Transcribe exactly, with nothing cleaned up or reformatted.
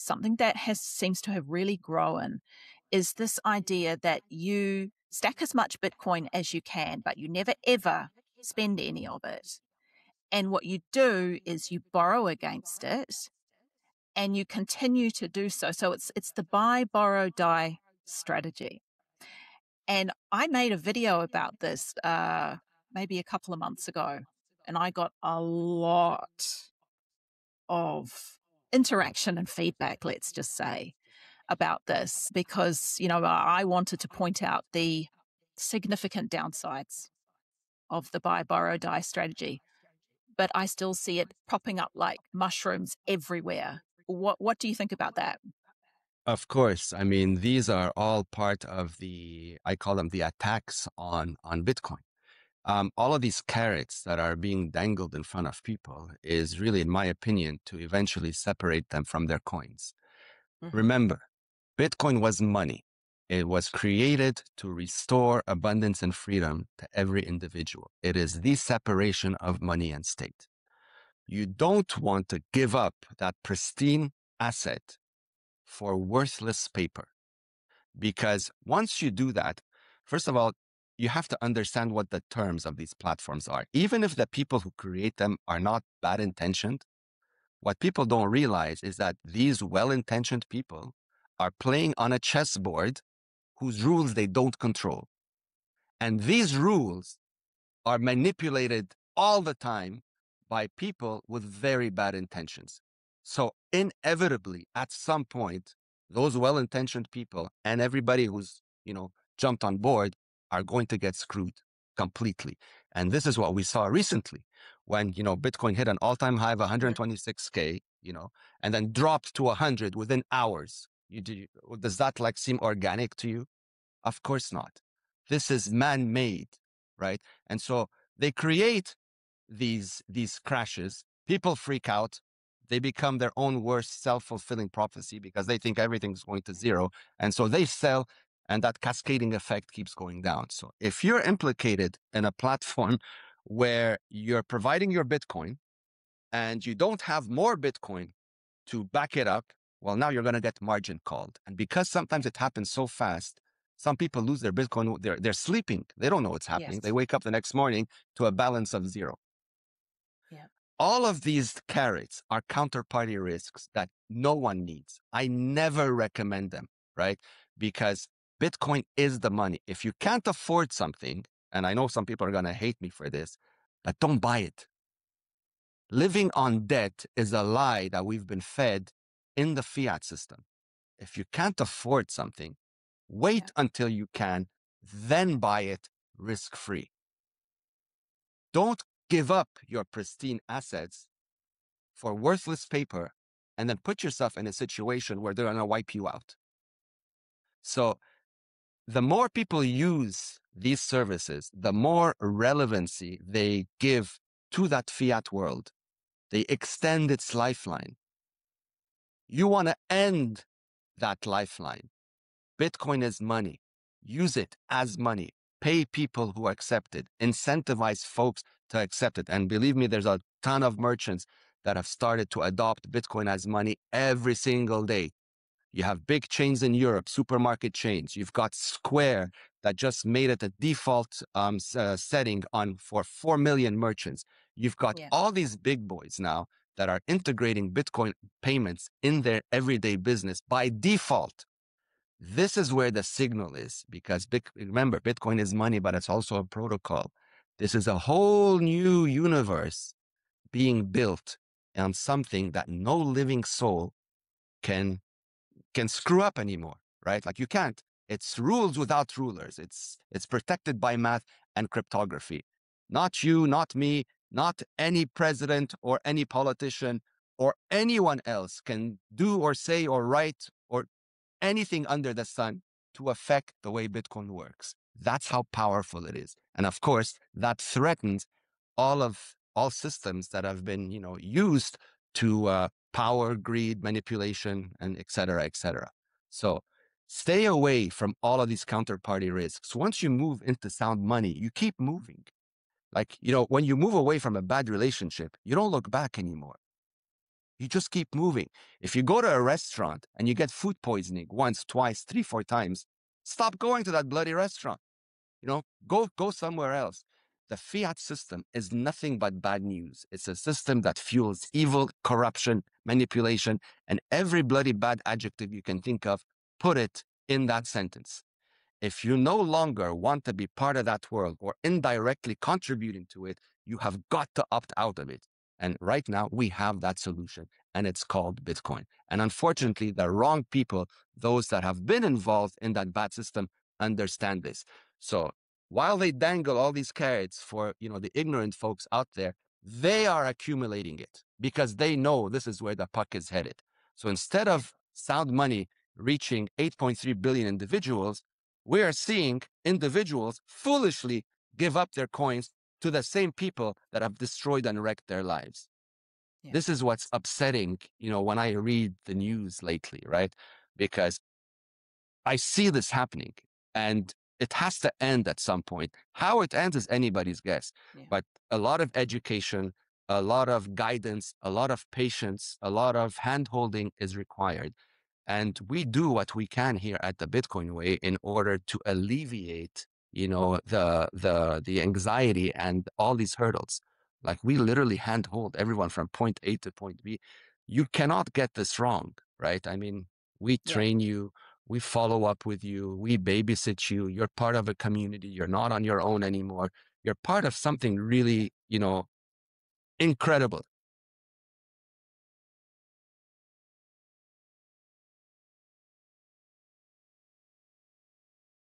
something that has seems to have really grown is this idea that you stack as much Bitcoin as you can, but you never ever spend any of it. And what you do is you borrow against it and you continue to do so. So it's it's the buy, borrow, die strategy. And I made a video about this uh, maybe a couple of months ago, and I got a lot of interaction and feedback, let's just say, about this because, you know, I wanted to point out the significant downsides of the buy, borrow, die strategy, but I still see it popping up like mushrooms everywhere. What what do you think about that? Of course. I mean, these are all part of the, I call them the attacks on, on Bitcoin. Um, all of these carrots that are being dangled in front of people is really, in my opinion, to eventually separate them from their coins. Mm-hmm. Remember, Bitcoin was money. It was created to restore abundance and freedom to every individual. It is the separation of money and state. You don't want to give up that pristine asset for worthless paper. Because once you do that, first of all, you have to understand what the terms of these platforms are. Even if the people who create them are not bad intentioned, what people don't realize is that these well intentioned people are playing on a chessboard whose rules they don't control. And these rules are manipulated all the time by people with very bad intentions. So inevitably, at some point, those well-intentioned people and everybody who's, you know, jumped on board are going to get screwed completely. And this is what we saw recently when, you know, Bitcoin hit an all-time high of one hundred twenty-six K, you know, and then dropped to one hundred within hours. You, do, does that like seem organic to you? Of course not. This is man-made, right? And so they create these, these crashes. People freak out. They become their own worst self-fulfilling prophecy because they think everything's going to zero. And so they sell, and that cascading effect keeps going down. So if you're implicated in a platform where you're providing your Bitcoin and you don't have more Bitcoin to back it up, well, now you're going to get margin called. And because sometimes it happens so fast, some people lose their Bitcoin. They're, they're sleeping. They don't know what's happening. Yes. They wake up the next morning to a balance of zero. Yeah. All of these carrots are counterparty risks that no one needs. I never recommend them, right? Because Bitcoin is the money. If you can't afford something, and I know some people are going to hate me for this, but don't buy it. Living on debt is a lie that we've been fed in the fiat system. If you can't afford something, wait Yeah. until you can, then buy it risk-free. Don't give up your pristine assets for worthless paper and then put yourself in a situation where they're going to wipe you out. So the more people use these services, the more relevancy they give to that fiat world. They extend its lifeline. You want to end that lifeline. Bitcoin is money. Use it as money. Pay people who accept it. Incentivize folks to accept it. And believe me, there's a ton of merchants that have started to adopt Bitcoin as money every single day. You have big chains in Europe, supermarket chains. You've got Square that just made it a default um, uh, setting on for four million merchants. You've got Yeah. all these big boys now that are integrating Bitcoin payments in their everyday business by default. This is where the signal is because big, remember, Bitcoin is money, but it's also a protocol. This is a whole new universe being built on something that no living soul can can screw up anymore, right? Like you can't. It's rules without rulers. It's it's protected by math and cryptography. Not you, not me, not any president or any politician or anyone else can do or say or write or anything under the sun to affect the way Bitcoin works. That's how powerful it is. And of course, that threatens all of all systems that have been, you know, used to uh, power, greed, manipulation, and et cetera, et cetera. So stay away from all of these counterparty risks. Once you move into sound money, you keep moving. Like, you know, when you move away from a bad relationship, you don't look back anymore. You just keep moving. If you go to a restaurant and you get food poisoning once, twice, three, four times, stop going to that bloody restaurant. You know, go go somewhere else. The fiat system is nothing but bad news. It's a system that fuels evil, corruption, manipulation, and every bloody bad adjective you can think of, put it in that sentence. If you no longer want to be part of that world or indirectly contributing to it, you have got to opt out of it. And right now we have that solution, and it's called Bitcoin. And unfortunately, the wrong people, those that have been involved in that bad system, understand this. So while they dangle all these carrots for, you know, the ignorant folks out there, they are accumulating it because they know this is where the puck is headed. So instead of sound money reaching eight point three billion individuals, we are seeing individuals foolishly give up their coins to the same people that have destroyed and wrecked their lives. Yeah. This is what's upsetting, you know, when I read the news lately, right? Because I see this happening and it has to end at some point. How it ends is anybody's guess. Yeah. But a lot of education, a lot of guidance, a lot of patience, a lot of hand-holding is required. And we do what we can here at the Bitcoin Way in order to alleviate, you know, the the the anxiety and all these hurdles. Like we literally handhold everyone from point A to point B. You cannot get this wrong, right? I mean, we train yeah. you, we follow up with you, we babysit you. You're part of a community. You're not on your own anymore. You're part of something really, you know, incredible.